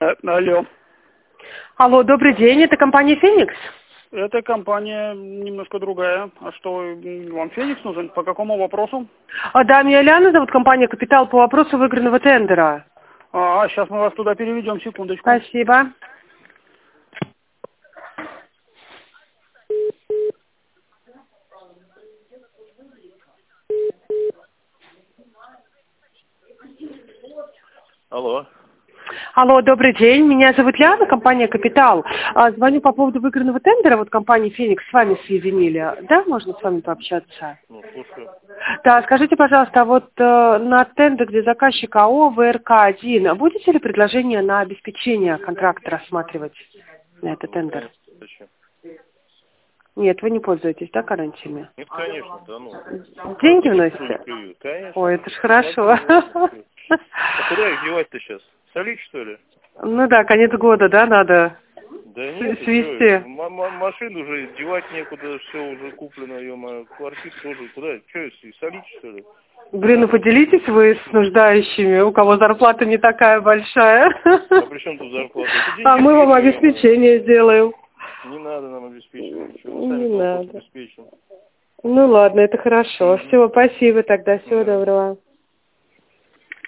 Алло. Алло, добрый день, это компания «Феникс»? Это компания немножко другая. А что, вам Феникс нужен? По какому вопросу? Да, меня Лиана зовут, компания «Капитал» по вопросу выигранного тендера. Сейчас мы вас туда переведем, секундочку. Спасибо. Алло. Алло, добрый день, меня зовут Лиана, компания «Капитал». Звоню по поводу выигранного тендера, вот компании «Феникс» с вами соединили. Да, можно с вами пообщаться? Ну, слушаю. Да, скажите, пожалуйста, а вот на тендер, где заказчик АО ВРК-1, будете ли предложение на обеспечение контракта рассматривать на этот тендер? Конечно, зачем? Нет, вы не пользуетесь, да, гарантиями? Нет, конечно, да, ну. Деньги Никто вносите? не клюет, конечно. Ой, это ж хорошо. А куда их девать-то сейчас? Солить, что ли? Ну да, конец года, да, надо Да нет, свести. машину уже девать некуда, все уже куплено, ё-моё, квартиру тоже, куда, что, солить, что ли? Блин, ну поделитесь вы с нуждающими, у кого зарплата не такая большая. А при чем тут зарплата? Это деньги А мы вам фирмы, обеспечение сделаем. не надо нам обеспечивать, ничего, мы Не сами надо. обеспечим. Ну ладно, это хорошо. Все, спасибо тогда, всего доброго.